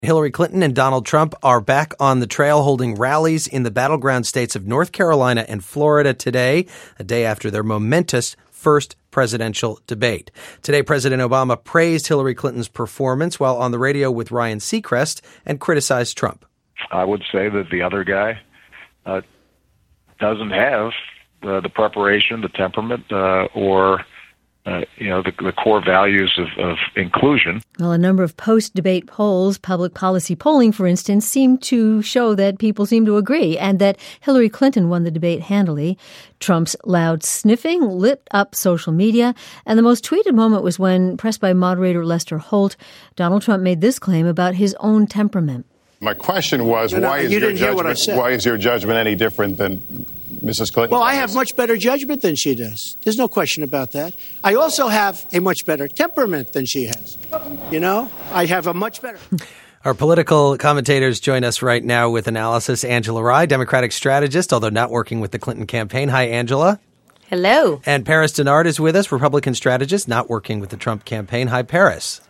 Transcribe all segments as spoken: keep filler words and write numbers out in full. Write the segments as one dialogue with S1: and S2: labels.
S1: Hillary Clinton and Donald Trump are back on the trail holding rallies in the battleground states of North Carolina and Florida today, a day after their momentous first presidential debate. Today, President Obama praised Hillary Clinton's performance while on the radio with Ryan Seacrest and criticized Trump.
S2: I would say that the other guy uh, doesn't have uh, the preparation, the temperament, uh, or Uh, you know, the, the core values of, of inclusion.
S3: Well, a number of post-debate polls, public policy polling, for instance, seem to show that people seem to agree and that Hillary Clinton won the debate handily. Trump's loud sniffing lit up social media. And the most tweeted moment was when, pressed by moderator Lester Holt, Donald Trump made this claim about his own temperament.
S4: My question was,
S5: no, no,
S4: why is
S5: you
S4: your
S5: didn't hear what I
S4: judgment,
S5: said.
S4: why is your judgment any different than Missus Clinton?
S5: Well, I have much better judgment than she does. There's no question about that. I also have a much better temperament than she has. You know, I have a much better.
S1: Our political commentators join us right now with analysis. Angela Rye, Democratic strategist, although not working with the Clinton campaign. Hi, Angela.
S6: Hello.
S1: And Paris Denard is with us, Republican strategist, not working with the Trump campaign. Hi, Paris.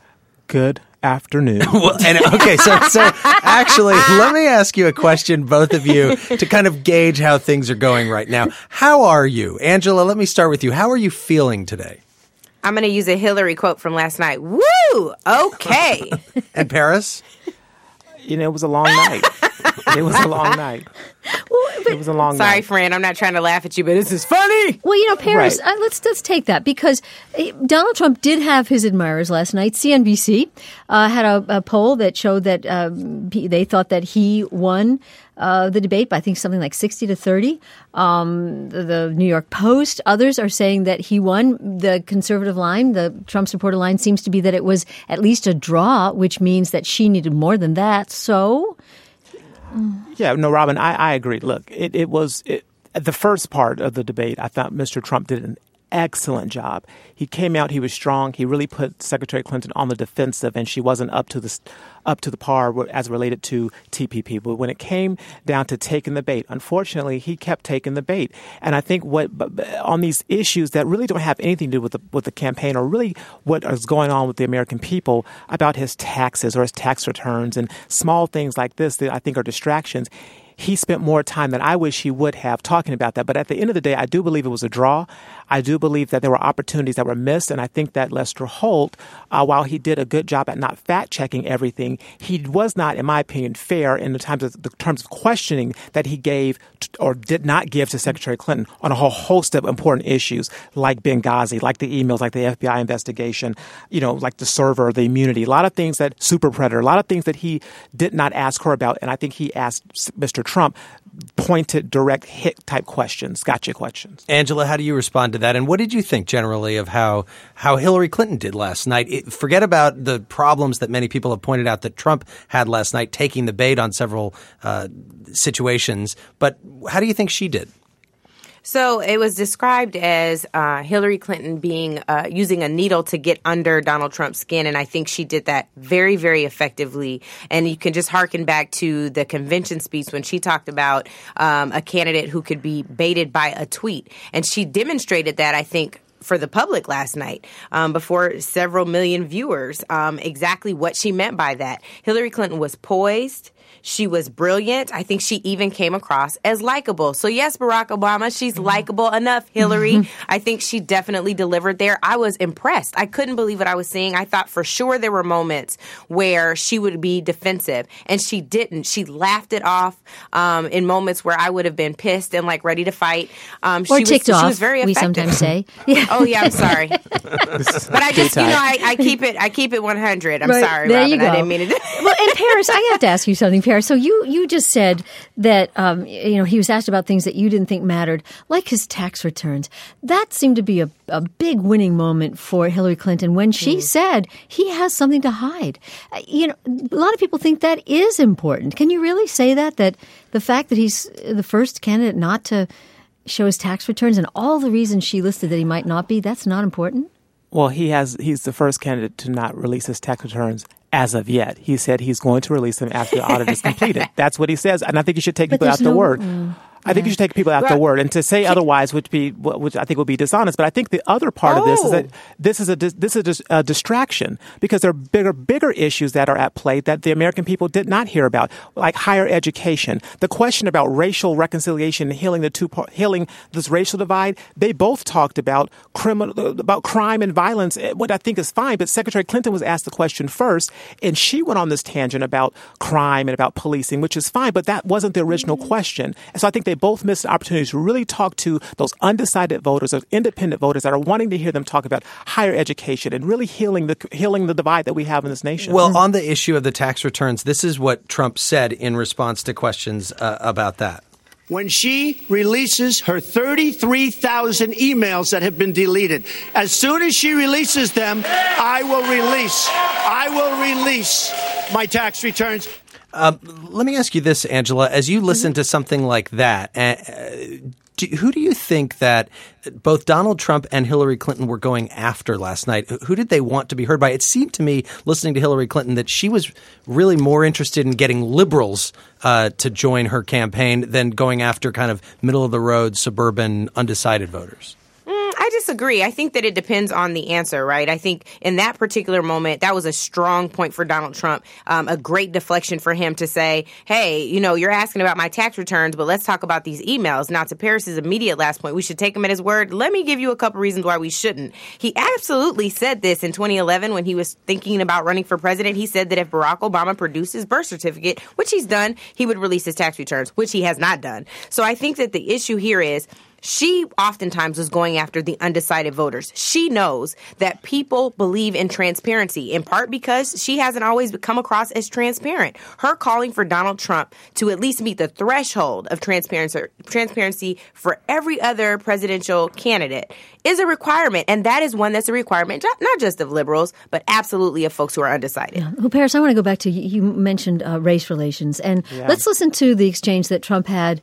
S7: Good afternoon.
S1: well, and, okay, so so actually, let me ask you a question, both of you, to kind of gauge how things are going right now. How are you? Angela, let me start with you. How are you feeling today?
S6: I'm going to use a Hillary quote from last night. Woo! Okay.
S1: And Paris?
S7: You know, it was a long night. It was a long night.
S3: Well,
S7: it was a long
S6: Sorry,
S7: night.
S6: friend. I'm not trying to laugh at you, but this is funny.
S3: Well, you know, Paris,
S7: Right.
S3: uh, let's let's take that because uh, Donald Trump did have his admirers last night. C N B C uh, had a, a poll that showed that um, they thought that he won uh, the debate by, I think, something like sixty to thirty. Um, the, the New York Post, others are saying that he won. The conservative line, the Trump supporter line, seems to be that it was at least a draw, which means that she needed more than that. So...
S7: Yeah, no, Robin, I, I agree. Look, it, it was it, the first part of the debate. I thought Mister Trump did an excellent job. He came out, he was strong. He really put Secretary Clinton on the defensive, and she wasn't up to the up to the par as related to T P P. But when it came down to taking the bait, unfortunately, he kept taking the bait. And I think what on these issues that really don't have anything to do with the with the campaign or really what is going on with the American people about his taxes or his tax returns and small things like this that I think are distractions. He spent more time than I wish he would have talking about that. But at the end of the day, I do believe it was a draw. I do believe that there were opportunities that were missed. And I think that Lester Holt, uh, while he did a good job at not fact-checking everything, he was not, in my opinion, fair in the terms of, the terms of questioning that he gave to, or did not give to Secretary Clinton on a whole host of important issues like Benghazi, like the emails, like the F B I investigation, you know, like the server, the immunity, a lot of things that super predator, a lot of things that he did not ask her about. And I think he asked Mister Trump pointed, direct hit type questions, gotcha questions.
S1: Angela, how do you respond to that? And what did you think generally of how how Hillary Clinton did last night? It, forget about the problems that many people have pointed out that Trump had last night, taking the bait on several uh, situations. But how do you think she did?
S6: So it was described as uh, Hillary Clinton being uh, using a needle to get under Donald Trump's skin. And I think she did that very, very effectively. And you can just harken back to the convention speech when she talked about um, a candidate who could be baited by a tweet. And she demonstrated that, I think, for the public last night um, before several million viewers, um, exactly what she meant by that. Hillary Clinton was poised. She was brilliant. I think she even came across as likable. So yes, Barack Obama, she's likable enough. Hillary, I think she definitely delivered there. I was impressed. I couldn't believe what I was seeing. I thought for sure there were moments where she would be defensive, and she didn't. She laughed it off um, in moments where I would have been pissed and like ready to fight. Um,
S3: or
S6: she
S3: ticked
S6: was,
S3: off,
S6: she was very
S3: we
S6: effective.
S3: sometimes say.
S6: Oh yeah, I'm sorry. But I just, you know, I, I keep it, I keep it one hundred. I'm
S3: Right,
S6: sorry,
S3: there
S6: Robin.
S3: you go.
S6: I didn't mean it.
S3: Well, and Paris, I have to ask you something, Paris. So you, you just said that, um, you know, he was asked about things that you didn't think mattered, like his tax returns. That seemed to be a, a big winning moment for Hillary Clinton when she mm. said he has something to hide. Uh, you know, a lot of people think that is important. Can you really say that, that the fact that he's the first candidate not to show his tax returns and all the reasons she listed that he might not be, that's not important?
S7: Well, he has. He's the first candidate to not release his tax returns as of yet. He said he's going to release them after the audit is completed. That's what he says. And I think you should take people at
S3: no,
S7: their word.
S3: Mm.
S7: I think you should take people at their word, and to say otherwise would be, which I think would be dishonest. But I think the other part oh. of this is that this is a this is a distraction, because there are bigger bigger issues that are at play that the American people did not hear about, like higher education, the question about racial reconciliation and healing the two healing this racial divide. They both talked about criminal about crime and violence, what I think is fine. But Secretary Clinton was asked the question first, and she went on this tangent about crime and about policing, which is fine. But that wasn't the original question, and so I think they both missed opportunities to really talk to those undecided voters, those independent voters that are wanting to hear them talk about higher education and really healing the healing the divide that we have in this nation.
S1: Well, on the issue of the tax returns, this is what Trump said in response to questions uh, about that.
S5: When she releases her thirty-three thousand emails that have been deleted, as soon as she releases them, I will release, I will release my tax returns.
S1: Uh, let me ask you this, Angela. As you listen mm-hmm. to something like that, uh, do, who do you think that both Donald Trump and Hillary Clinton were going after last night? Who did they want to be heard by? It seemed to me, listening to Hillary Clinton, that she was really more interested in getting liberals uh, to join her campaign than going after kind of middle-of-the-road, suburban, undecided voters.
S6: I disagree. I think that it depends on the answer, right? I think in that particular moment, that was a strong point for Donald Trump, um, a great deflection for him to say, hey, you know, you're asking about my tax returns, but let's talk about these emails. Now, to Paris's immediate last point, we should take him at his word. Let me give you a couple reasons why we shouldn't. He absolutely said this in twenty eleven when he was thinking about running for president. He said that if Barack Obama produced his birth certificate, which he's done, he would release his tax returns, which he has not done. So I think that the issue here is she oftentimes was going after the undecided voters. She knows that people believe in transparency, in part because she hasn't always come across as transparent. Her calling for Donald Trump to at least meet the threshold of transparency, transparency for every other presidential candidate is a requirement. And that is one that's a requirement, not just of liberals, but absolutely of folks who are undecided.
S3: Yeah. Well, Paris, I want to go back to, you mentioned uh, race relations. And yeah. let's listen to the exchange that Trump had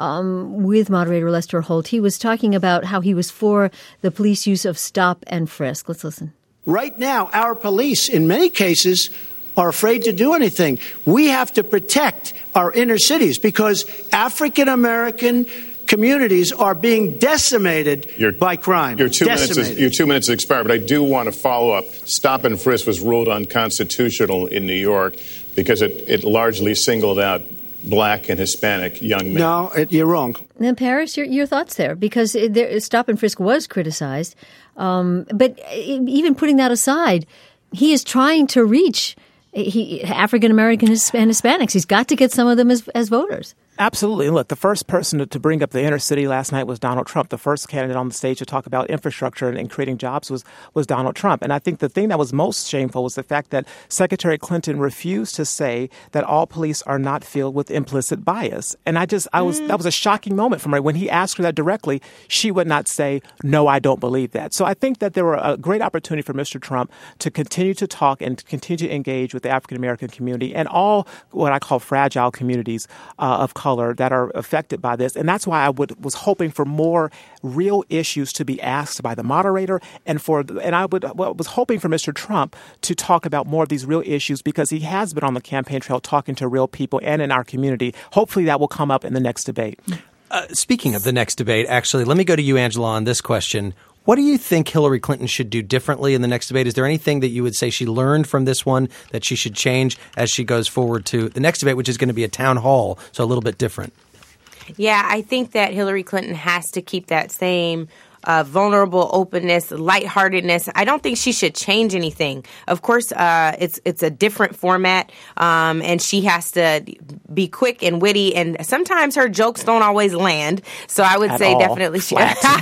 S3: um, with moderator Lester Holt. He was talking about how he was for the police use of stop and frisk. Let's listen.
S5: Right now, our police, in many cases, are afraid to do anything. We have to protect our inner cities because African-American communities are being decimated your, by crime.
S4: Your two, minutes is, your two minutes has expired, but I do want to follow up. Stop and frisk was ruled unconstitutional in New York because it, it largely singled out Black and Hispanic young men.
S5: No, it, you're wrong.
S3: Now, Paris, your, your thoughts there, because it, there, stop and frisk was criticized. Um, but even putting that aside, he is trying to reach he, African Americans and Hispanics. He's got to get some of them as, as voters.
S7: Absolutely. And look, the first person to, to bring up the inner city last night was Donald Trump. The first candidate on the stage to talk about infrastructure and, and creating jobs was, was Donald Trump. And I think the thing that was most shameful was the fact that Secretary Clinton refused to say that all police are not filled with implicit bias. And I just, I was, mm. that was a shocking moment for me. When he asked her that directly, she would not say, no, I don't believe that. So I think that there were a great opportunity for Mister Trump to continue to talk and continue to engage with the African American community and all what I call fragile communities uh, of color that are affected by this. And that's why I would, was hoping for more real issues to be asked by the moderator and for and I would well, was hoping for Mister Trump to talk about more of these real issues because he has been on the campaign trail talking to real people and in our community. Hopefully that will come up in the next debate.
S1: Uh, speaking of the next debate, actually, let me go to you, Angela, on this question. What do you think Hillary Clinton should do differently in the next debate? Is there anything that you would say she learned from this one that she should change as she goes forward to the next debate, which is going to be a town hall, so a little bit different?
S6: Yeah, I think that Hillary Clinton has to keep that same Uh, vulnerable openness, lightheartedness. I don't think she should change anything. Of course, uh, it's it's a different format, um, and she has to be quick and witty. And sometimes her jokes don't always land. So I would
S7: At
S6: say
S7: all.
S6: definitely she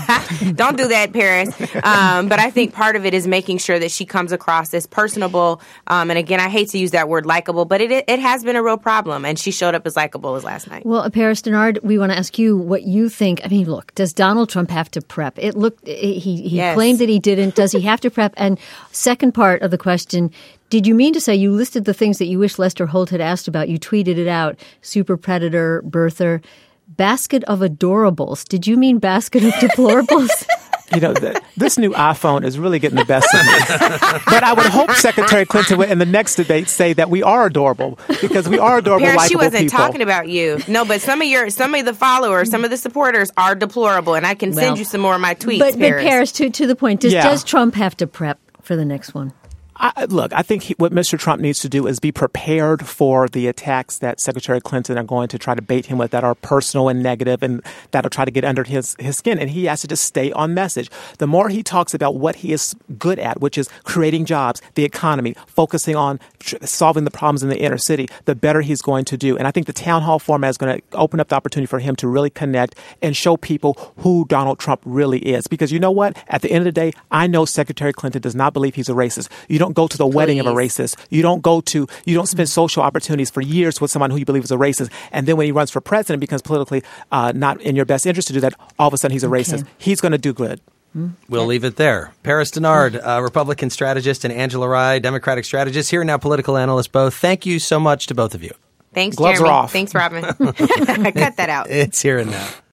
S6: don't do that, Paris. Um, but I think part of it is making sure that she comes across as personable. Um, and again, I hate to use that word likable, but it it has been a real problem, and she showed up as likable as last night.
S3: Well, Paris Dennard, we want to ask you what you think. I mean, look, does Donald Trump have to prep? It looked he he
S6: yes.
S3: claimed that he didn't. Does he have to prep? And second part of the question, did you mean to say you listed the things that you wish Lester Holt had asked about? You tweeted it out: super predator, birther, basket of adorables. Did you mean basket of deplorables?
S7: You know, th- this new iPhone is really getting the best of me. But I would hope Secretary Clinton would, in the next debate, say that we are adorable because we are adorable,
S6: Paris,
S7: likable
S6: she wasn't
S7: people.
S6: talking about you. No, but some of your, some of the followers, some of the supporters are deplorable, and I can
S3: Well,
S6: send you some more of my tweets.
S3: But,
S6: Paris.
S3: but Paris, to to the point, does,
S7: Yeah.
S3: does Trump have to prep for the next one?
S7: I, look, I think he, what Mister Trump needs to do is be prepared for the attacks that Secretary Clinton are going to try to bait him with that are personal and negative and that'll try to get under his, his skin. And he has to just stay on message. The more he talks about what he is good at, which is creating jobs, the economy, focusing on tr- solving the problems in the inner city, the better he's going to do. And I think the town hall format is going to open up the opportunity for him to really connect and show people who Donald Trump really is. Because you know what? At the end of the day, I know Secretary Clinton does not believe he's a racist. You don't go to the wedding of a racist. You don't go to, you don't spend social opportunities for years with someone who you believe is a racist. And then when he runs for president, becomes politically uh, not in your best interest to do that, all of a sudden he's a
S3: Okay.
S7: racist. He's going to do good.
S1: We'll leave it there. Paris Dennard, uh, Republican strategist, and Angela Rye, Democratic strategist, here and now political analyst both. Thank you so much to both of you.
S6: Thanks,
S7: Gloves
S6: Jeremy.
S7: are off.
S6: Thanks, Robin. Cut that out.
S1: It's here and now.